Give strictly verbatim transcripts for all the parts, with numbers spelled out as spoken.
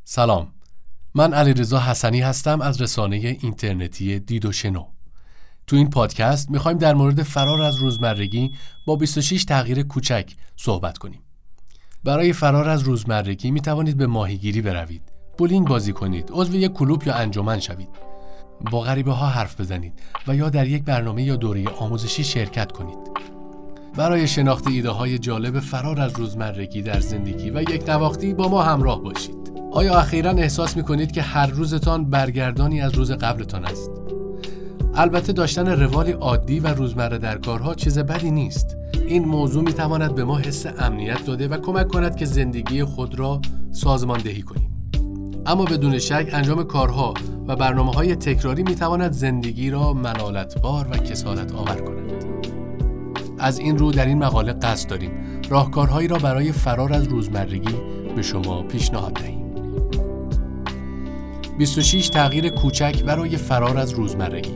سلام، من علیرضا حسنی هستم از رسانه اینترنتی دید و شنو. تو این پادکست میخوایم در مورد فرار از روزمرگی با بیست و شش تغییر کوچک صحبت کنیم. برای فرار از روزمرگی میتوانید به ماهیگیری بروید، بولینگ بازی کنید، عضو یک کلوب یا انجمن شوید، با غریبه ها حرف بزنید و یا در یک برنامه یا دوره آموزشی شرکت کنید. برای شناخت ایده های جالب فرار از روزمرگی در زندگی و یک نواختی با ما همراه باشید. آیا اخیراً احساس می‌کنید که هر روزتان برگردانی از روز قبلتان است؟ البته داشتن روالی عادی و روزمره در کارها چیز بدی نیست. این موضوع می‌تواند به ما حس امنیت داده و کمک کند که زندگی خود را سازماندهی کنیم. اما بدون شک انجام کارها و برنامه‌های تکراری می‌تواند زندگی را ملالت‌بار و کسالت آور کند. از این رو در این مقاله قصد داریم راهکارهایی را برای فرار از روزمرگی به شما پیشنهاد دهیم. بیست و شش تغییر کوچک برای فرار از روزمرگی.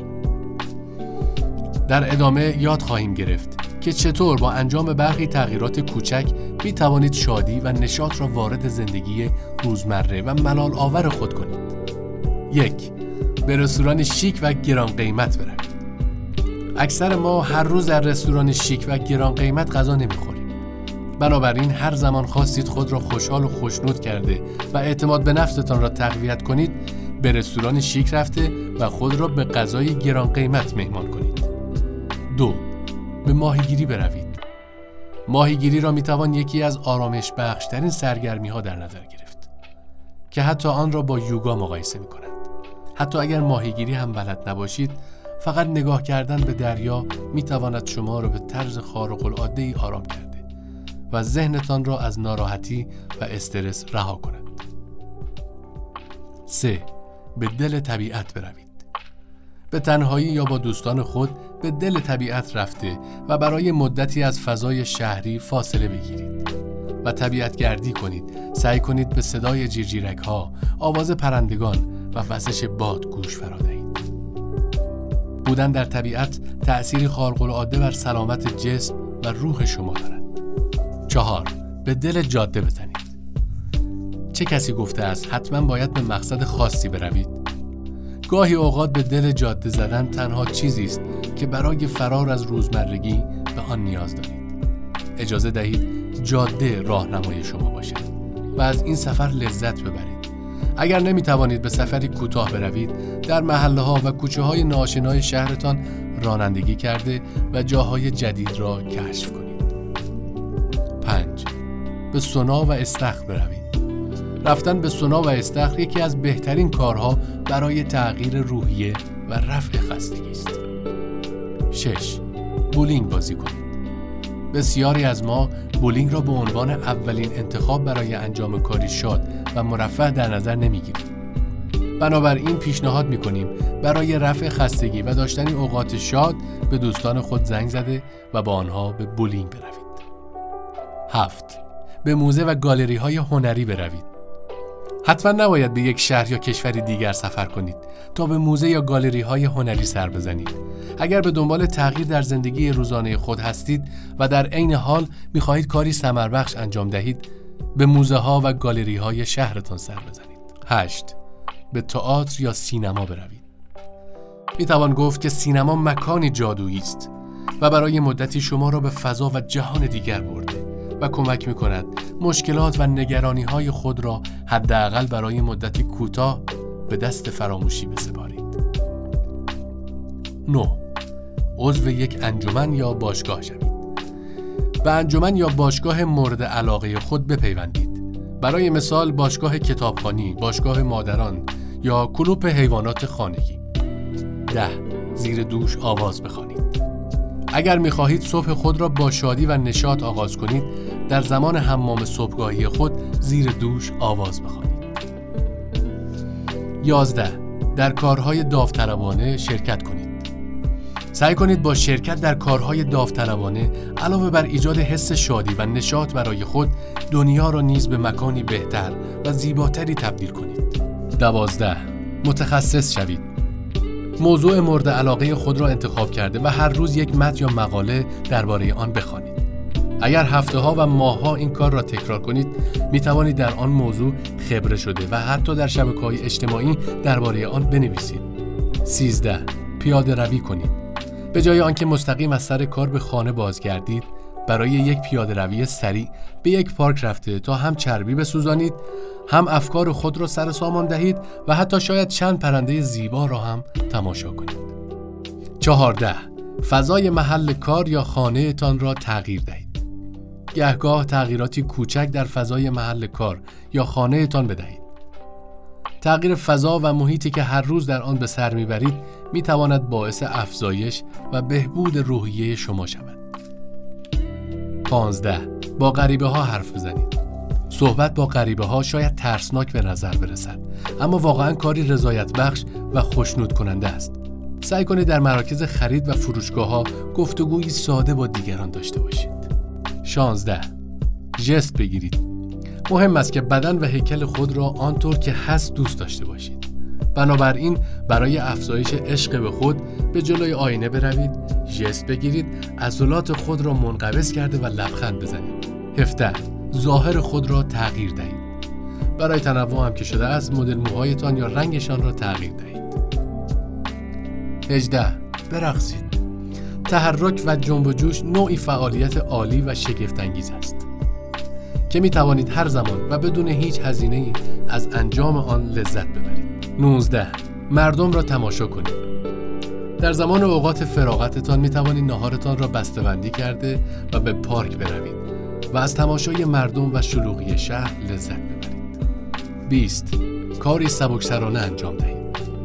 در ادامه یاد خواهیم گرفت که چطور با انجام برخی تغییرات کوچک می توانید شادی و نشاط را وارد زندگی روزمره و ملال آور خود کنید. یک. به رستوران شیک و گران قیمت بروید. اکثر ما هر روز در رستوران شیک و گران قیمت غذا نمیخوریم. بنابراین هر زمان خواستید خود را خوشحال و خوشنود کرده و اعتماد به نفستان را تقویت کنید، به رستوران شیک رفته و خود را به غذای گران قیمت مهمان کنید. دو. به ماهیگیری بروید. ماهیگیری را میتوان یکی از آرامش بخشترین سرگرمی ها در نظر گرفت که حتی آن را با یوگا مقایسه می کند. حتی اگر ماهیگیری هم بلد نباشید، فقط نگاه کردن به دریا میتواند شما را به طرز خارق العاده ای آرام کرده و ذهنتان را از ناراحتی و استرس رها کند. سه. به دل طبیعت بروید. به تنهایی یا با دوستان خود به دل طبیعت رفته و برای مدتی از فضای شهری فاصله بگیرید و طبیعت گردی کنید. سعی کنید به صدای جیرجیرک ها، آواز پرندگان و وزش باد گوش فرا دهید. بودن در طبیعت تأثیری خارق العاده بر سلامت جسم و روح شما دارد. چهار. به دل جاده بزنید. چه کسی گفته است حتما باید به مقصد خاصی بروید؟ گاهی اوقات به دل جاده زدن تنها چیزی است که برای فرار از روزمرگی به آن نیاز دارید. اجازه دهید جاده راهنمای شما باشد و از این سفر لذت ببرید. اگر نمی توانید به سفری کوتاه بروید، در محله ها و کوچه های ناآشنای شهرتان رانندگی کرده و جاهای جدید را کشف کنید. پنج. به سونا و استخر بروید. رفتن به سونا و استخر یکی از بهترین کارها برای تغییر روحیه و رفع خستگی است. شش. بولینگ بازی کنید. بسیاری از ما بولینگ را به عنوان اولین انتخاب برای انجام کاری شاد و مرفه در نظر نمیگیریم. بنابراین پیشنهاد میکنیم برای رفع خستگی و داشتن اوقات شاد به دوستان خود زنگ زده و با آنها به بولینگ بروید. هفت. به موزه و گالری های هنری بروید. حتما نباید به یک شهر یا کشوری دیگر سفر کنید تا به موزه یا گالری های هنری سر بزنید. اگر به دنبال تغییر در زندگی روزانه خود هستید و در عین حال می‌خواهید کاری ثمربخش انجام دهید، به موزه ها و گالری های شهرتان سر بزنید. هشت. به تئاتر یا سینما بروید. میتوان گفت که سینما مکانی جادویی است و برای مدتی شما را به فضا و جهان دیگر برده و کمک می‌کند مشکلات و نگرانی‌های خود را حداقل برای مدتی کوتاه به دست فراموشی بسپارید. نه. عضو یک انجمن یا باشگاه شوید. به انجمن یا باشگاه مورد علاقه خود بپیوندید. برای مثال باشگاه کتابخوانی، باشگاه مادران یا کلوپ حیوانات خانگی. ده. زیر دوش آواز بخوانید. اگر می‌خواهید صبح خود را با شادی و نشاط آغاز کنید، در زمان حمام صبحگاهی خود زیر دوش آواز بخوانید. یازده. در کارهای داوطلبانه شرکت کنید. سعی کنید با شرکت در کارهای داوطلبانه علاوه بر ایجاد حس شادی و نشاط برای خود، دنیا را نیز به مکانی بهتر و زیباتری تبدیل کنید. دوازده. متخصص شوید. موضوع مورد علاقه خود را انتخاب کرده و هر روز یک متن یا مقاله درباره آن بخوانید. اگر هفته ها و ماه ها این کار را تکرار کنید، می توانید در آن موضوع خبره شده و حتی در شبکه‌های اجتماعی درباره آن بنویسید. سیزده. پیاده روی کنید. به جای آنکه مستقیم از سر کار به خانه بازگردید، برای یک پیاده روی سریع به یک پارک رفته تا هم چربی بسوزانید، هم افکار خود را سر سامان دهید و حتی شاید چند پرنده زیبا را هم تماشا کنید. چهارده. فضای محل کار یا خانه تان را تغییر دهید. گهگاه تغییراتی کوچک در فضای محل کار یا خانه تان بدهید. تغییر فضا و محیطی که هر روز در آن به سر میبرید می تواند باعث افزایش و بهبود روحیه شما شود. پانزده. با غریبه ها حرف بزنید. صحبت با غریبه ها شاید ترسناک به نظر برسد، اما واقعا کاری رضایت بخش و خوشنود کننده است. سعی کنید در مراکز خرید و فروشگاه ها گفتگویی ساده با دیگران داشته باشید. شانزده. ژست بگیرید. مهم است که بدن و هیکل خود را آنطور که هست دوست داشته باشید. بنابراین برای افزایش عشق به خود به جلوی آینه بروید، ژست بگیرید، عضلات خود را منقبض کرده و لبخند بزنید. هفده. ظاهر خود را تغییر دهید. برای تنوع هم که شده است، مدل موهایتان یا رنگشان را تغییر دهید. هجده. برقصید. تحرک و جنب و جوش نوعی فعالیت عالی و شگفت انگیز است که می توانید هر زمان و بدون هیچ هزینه‌ای از انجام آن لذت ببرید. نوزده. مردم را تماشا کنید. در زمان و اوقات فراغتتان می توانید ناهارتان را بسته‌بندی کرده و به پارک بروید و از تماشای مردم و شلوغی شهر لذت ببرید. بیست. کاری سبکسرانه انجام دهید.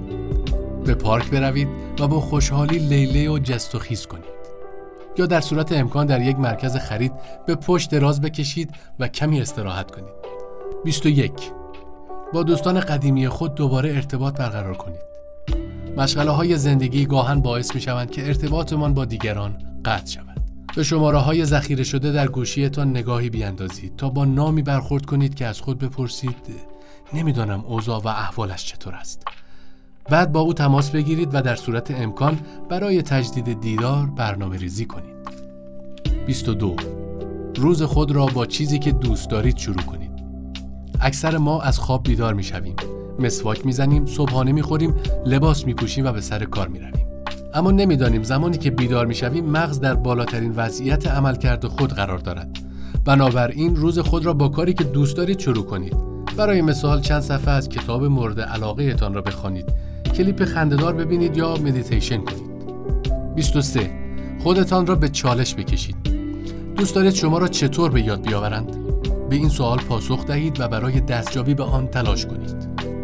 به پارک بروید و با خوشحالی لیله و جست و خیز کنید. یا در صورت امکان در یک مرکز خرید به پشت دراز بکشید و کمی استراحت کنید. بیست و یک. با دوستان قدیمی خود دوباره ارتباط برقرار کنید. مشغله های زندگی گاهن باعث می شوند که ارتباطمان با دیگران قطع شود. به شماره های ذخیره شده در گوشیتان نگاهی بیاندازید تا با نامی برخورد کنید که از خود بپرسید نمیدانم اوضاع و احوالش چطور است. بعد با او تماس بگیرید و در صورت امکان برای تجدید دیدار برنامه ریزی کنید. بیست و دو. روز خود را با چیزی که دوست دارید شروع کنید. اکثر ما از خواب بیدار می شویم، مسواک می زنیم، صبحانه می خوریم، لباس می پوشیم و به سر کار می رویم. اما نمی دانیم زمانی که بیدار می شویم مغز در بالاترین وضعیت عملکرد خود قرار دارد. بنابراین روز خود را با کاری که دوست دارید شروع کنید. برای مثال چند صفحه از کتاب مورد علاقه تان را بخوانید، کلیپ خنده‌دار ببینید یا مدیتیشن کنید. بیست و سه. خودتان را به چالش بکشید. دوست دارید شما را چطور به یاد بیاورند؟ به این سوال پاسخ دهید و برای دستیابی به آن تلاش کنید.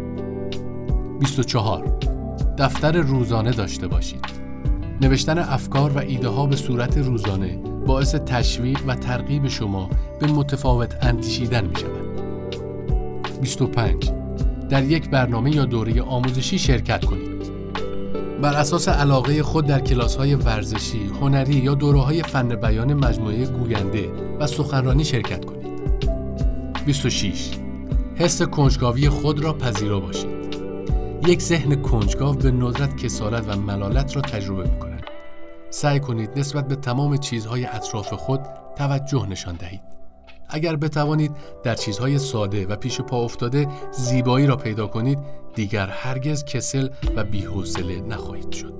بیست و چهار. دفتر روزانه داشته باشید. نوشتن افکار و ایده ها به صورت روزانه باعث تشویق و ترغیب شما به متفاوت اندیشیدن می شود. بیست و پنج. در یک برنامه یا دوره آموزشی شرکت کنید. بر اساس علاقه خود در کلاس‌های ورزشی، هنری یا دوره‌های فن بیان مجموعه گوینده و سخنرانی شرکت کنید. بیست و شش. حس کنجکاوی خود را پذیرا باشید. یک ذهن کنجکاو به ندرت کسالت و ملالت را تجربه می‌کند. سعی کنید نسبت به تمام چیزهای اطراف خود توجه نشان دهید. اگر بتوانید در چیزهای ساده و پیش پا افتاده زیبایی را پیدا کنید، دیگر هرگز کسل و بی‌حوصله نخواهید شد.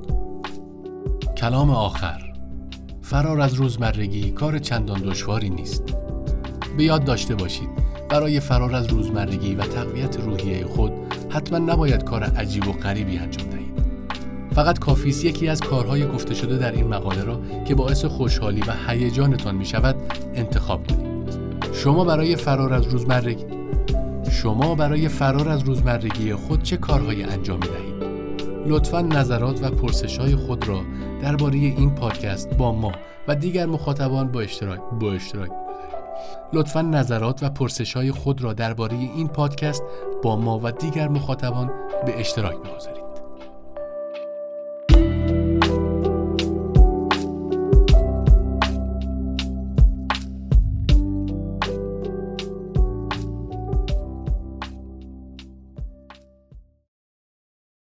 کلام آخر. فرار از روزمرگی کار چندان دشواری نیست. به یاد داشته باشید برای فرار از روزمرگی و تقویت روحیه خود حتما نباید کار عجیب و غریبی انجام دهید. فقط کافی است یکی از کارهای گفته شده در این مقاله را که باعث خوشحالی و هیجانتان می شود انتخاب کنید. شما برای فرار از روزمرگی شما برای فرار از روزمرگی خود چه کارهایی انجام می دهید؟ لطفاً نظرات و پرسش‌های خود را درباره این پادکست با ما و دیگر مخاطبان با اشتراک با اشتراک لطفاً نظرات و پرسش‌های خود را درباره این پادکست با ما و دیگر مخاطبان به اشتراک بگذارید.